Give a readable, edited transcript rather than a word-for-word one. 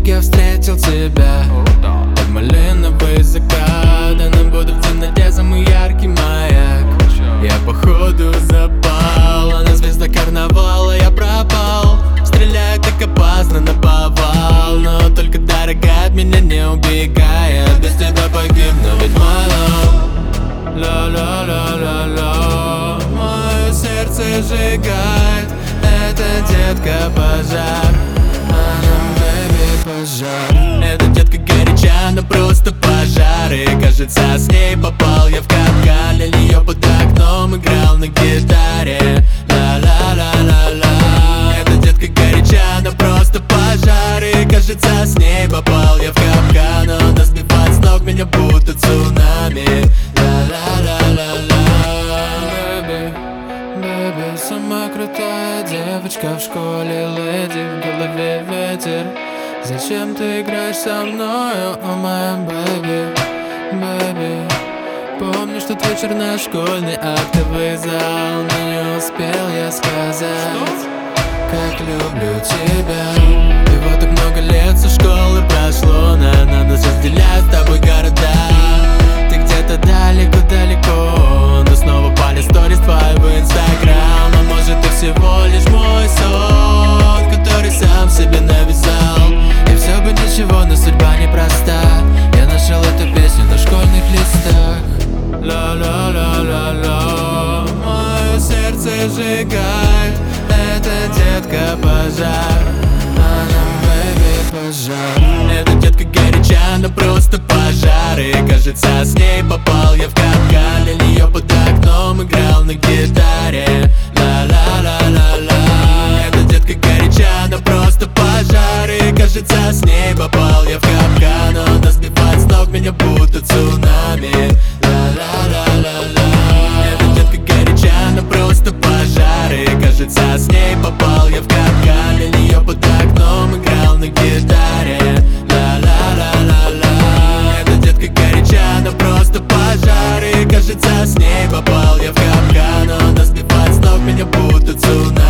как я встретил тебя. Под малиновый закат, а на буду в темноте самый яркий маяк. Я походу запал, а на звезда карнавала я пропал. Стреляю так опасно наповал, но только дорога от меня не убегает. Без тебя погибну, ведь my love. Ла-ла-ла-ла-ла. Мое сердце сжигает, это детка пожар. Она, baby, пожар. Эта детка горяча, но просто пожар. И кажется, с ней попал я в капкан. Для нее под окном играл на гитаре. Ла-ла-ла-ла-ла. Эта детка горяча, но просто пожар. И кажется, с ней попал я в капкан. Она сбивает с ног меня будто цунами. Ла-ла-ла-ла-ла. Baby, baby, самая крутая девочка в школе, леди, в голове ветер. Зачем ты играешь со мною, о моя baby, baby? Помню, что тот вечер наш школьный актовый зал, но не успел я сказать, как люблю тебя. И вот так много лет со школы прошло, но нас разделяют с тобой города. Ты где-то далеко-далеко, но снова пали сторис твои в инстаграм. А может, ты всего лишь мой сон, который сам себе навязал. И все бы ничего, но судьба непроста. Я нашел эту песню на школьных листах. Ла-ла-ла-ла-ла. Мое сердце сжигает, это детка пожар. Она, baby, пожар. Эта детка горяча, но просто пожар. И кажется, с ней попал я в капкан. Для нее под окном играл на гитаре. Ла-ла-ла-ла-ла. Эта детка горяча, но просто пожар. И кажется, с ней попал я в капкан. Она сбивает с ног меня будто цунами. Ла-ла-ла-ла-ла. Эта детка горяча, но просто пожар. И кажется, с ней попал я в капкан. Для нее под окном играл на гитаре. Ла-ла-ла-ла-ла. Эта детка горяча, но просто пожар. И кажется, с ней попал я в капкан. Она сбивает с ног меня будто цунами.